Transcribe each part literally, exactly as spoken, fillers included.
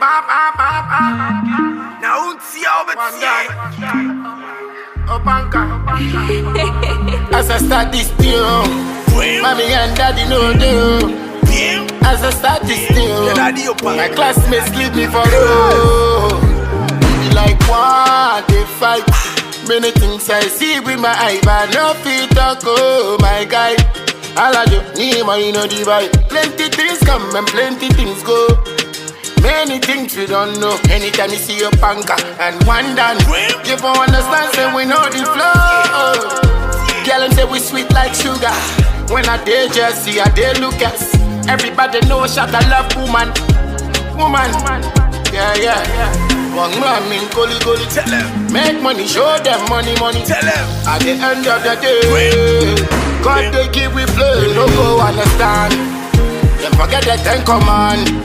Now see how but As I start this deal, mommy and daddy know do. As I start this deal, my classmates leave me for road. Be like what they fight. Many things I see with my eye, but no fit talk. Oh my guy, all I do need money no divide. Plenty things come and plenty things go. Many things we don't know. Anytime you see your banker and one done, you don't understand, say we know the flow. Girl, them say we sweet like sugar. When I day just see, I day look at. Everybody know shot I love woman. Woman, yeah, yeah, yeah. One man mean gully gully. Tell them. Make money, show them money, money. Tell them. At the end of the day, God they give we play. No go understand. Then forget the ten command.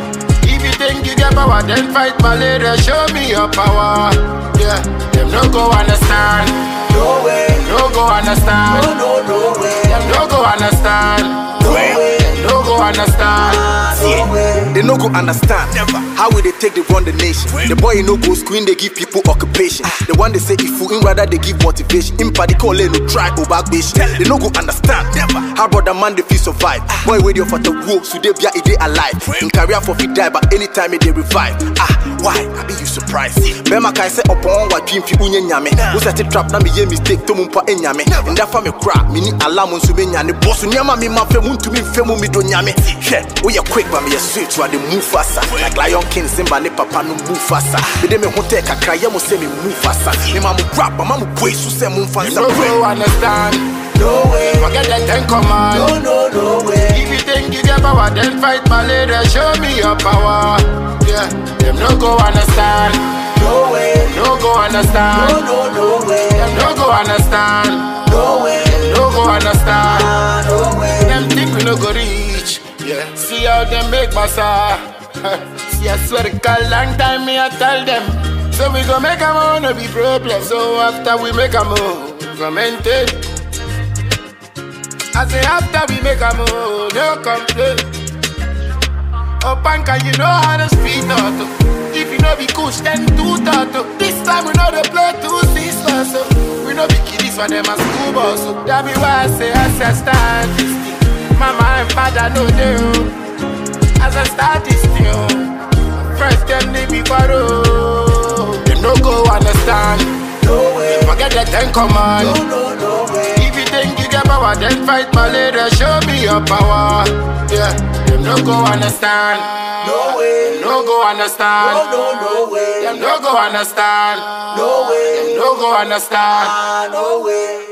If you think you get power, then fight malaria. Show me your power. Yeah, them no go understand. No way, no go understand. No, no, no way. Them no go understand. No way, no go understand. No way. They no go understand. Never. How will they take they run the nation? The boy no go screen, they give people occupation. The one they say if you in rather they give motivation. In particular no try go back bitch. They no go understand. Never. How brother man they feel survive. Boy wait for the rope so they be a day alive. In career for fit die but anytime they revive. Ah, why? I be you surprised. Bema kai say upon what dream fi unye nyame. Who set it trap na me ye mistake to mumpa enyame. And that for me crack, me ni alarm on so many and the boss nyama me ma fe muntu mi fe mu mi do nyame. She, we are quick but me a switch to the move faster. Like Lion King Simba ne papa no move faster. Me de me hote kakra ye mo say me move faster. Me ma mu rap, ma mu boy so say move faster. No go understand. No way. Forget the ten command. No, no, no way. If you think you get power, then fight malaria. Show me your power. Yeah, them no go understand. No way. No go understand. No, no, no way. Them no go understand. No way. No go understand. Ah, no way. Them think we no go reach. Yeah, see how them make massa. See, I swear to God, long time me I tell them. So we go make a move, no be problem. So after we make a move, we go maintain. I say after we make a move, no complain. Oh, Panka, you know how to speed auto. If you know be kush, then do tato. This time we know they play two sisters. So we know be kiddies for them as school boss. So that be why I say as I start this thing. Mama and father know they own. As I start this thing, first them they be quarrel. Them no go understand. No way. They forget the ten command. No, no, no way. If you think you get power, then fight malaria. Show me your power. Yeah, them no go understand. No way. No go understand. No, no, no way. Them no go understand. No way. Them no go understand. Ah, no way.